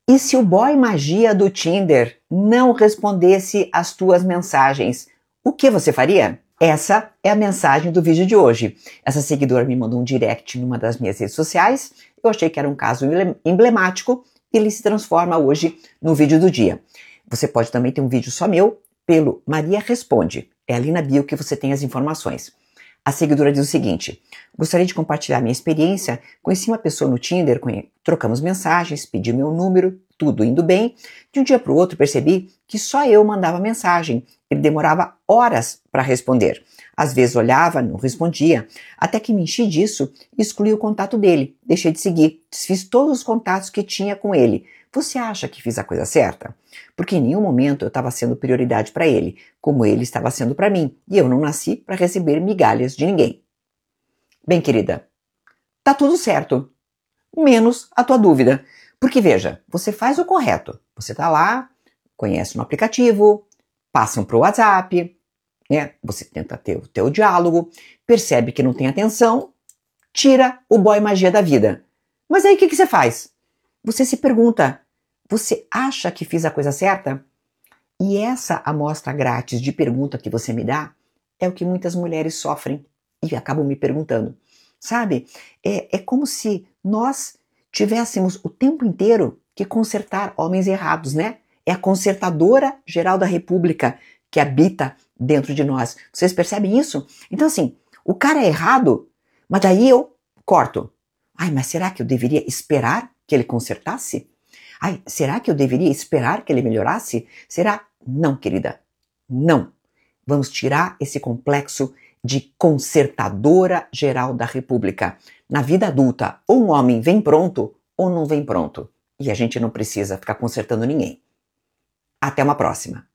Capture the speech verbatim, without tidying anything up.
E se o boy magia do Tinder não respondesse às tuas mensagens, o que você faria? Essa é a mensagem do vídeo de hoje. Essa seguidora me mandou um direct numa das minhas redes sociais. Eu achei que era um caso emblemático e ele se transforma hoje no vídeo do dia. Você pode também ter um vídeo só meu pelo Maria Responde. É ali na bio que você tem as informações. A seguidora diz o seguinte: gostaria de compartilhar minha experiência. Conheci uma pessoa no Tinder, trocamos mensagens, pedi meu número, tudo indo bem. De um dia para o outro percebi que só eu mandava mensagem. Ele demorava horas para responder. Às vezes olhava, não respondia, até que me enchi disso e excluí o contato dele. Deixei de seguir, desfiz todos os contatos que tinha com ele. Você acha que fiz a coisa certa? Porque em nenhum momento eu estava sendo prioridade para ele, como ele estava sendo para mim, e eu não nasci para receber migalhas de ninguém. Bem, querida, tá tudo certo, menos a tua dúvida. Porque veja, você faz o correto. Você tá lá, conhece no aplicativo, passam para o WhatsApp, né? Você tenta ter o teu diálogo, percebe que não tem atenção, tira o boy magia da vida. Mas aí o que, que você faz? Você se pergunta, você acha que fiz a coisa certa? E essa amostra grátis de pergunta que você me dá é o que muitas mulheres sofrem e acabam me perguntando. Sabe, é, é como se nós tivéssemos o tempo inteiro que consertar homens errados, né? É a consertadora geral da República que habita dentro de nós. Vocês percebem isso? Então assim, o cara é errado, mas daí eu corto. Ai, mas será que eu deveria esperar que ele consertasse? Ai, será que eu deveria esperar que ele melhorasse? Será? Não, querida, não. Vamos tirar esse complexo de consertadora geral da República. Na vida adulta, ou um homem vem pronto ou não vem pronto. E a gente não precisa ficar consertando ninguém. Até uma próxima.